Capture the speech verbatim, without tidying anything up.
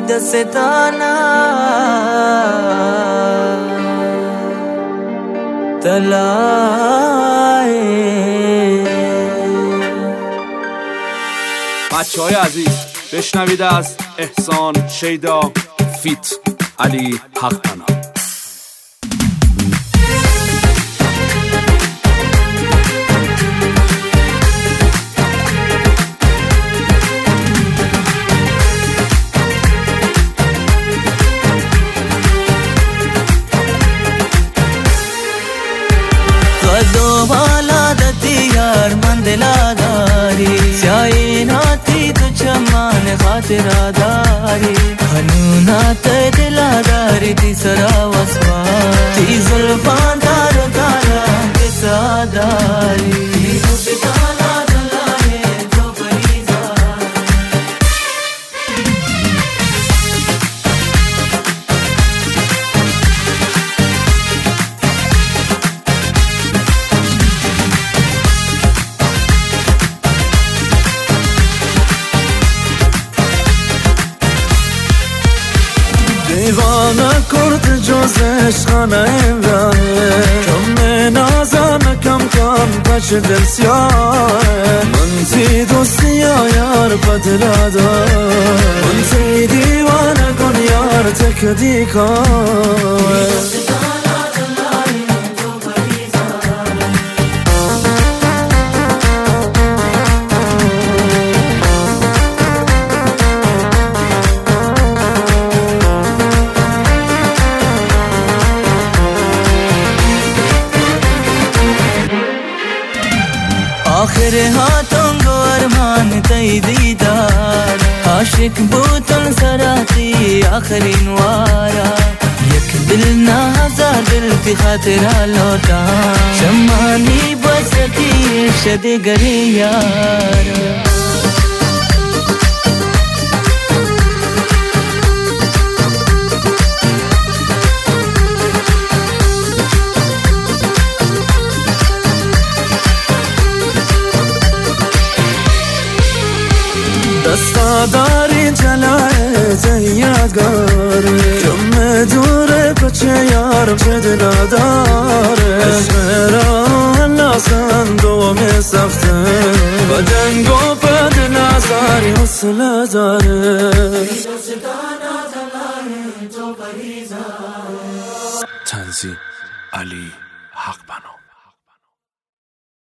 دستانا طلای. بچه های عزیز بشنوید از احسان شیدا فیت علی حقپنا. دو بالا دتی یار من دلاداری سیایناتی تو چمان خاطر داری هنونات دلاداری تی سرا وسوا تی زلفان تارو تارا کسا داری تی سوشتانا دلائے جو پریزا. دیوانه کرد جز عشقانه امرانه کم نازانه کم کن پش دل سیاه من تی دوستی یار پدلا دار من تی دیوانه کن یار تک دیکار. آخر هاتون گو ارمان تی دیدار عاشق بوتن سراتی آخرین وارا یک دل نا ہزار دل تی خاطرہ لوٹا شمانی بسکی شد گری یار. دستاداری جلائے زیادگار کم دور کچھ یار چه دلادار عشق را ناسندو میں سخته و جنگو پد نازاری حسل داره. تنزیل علی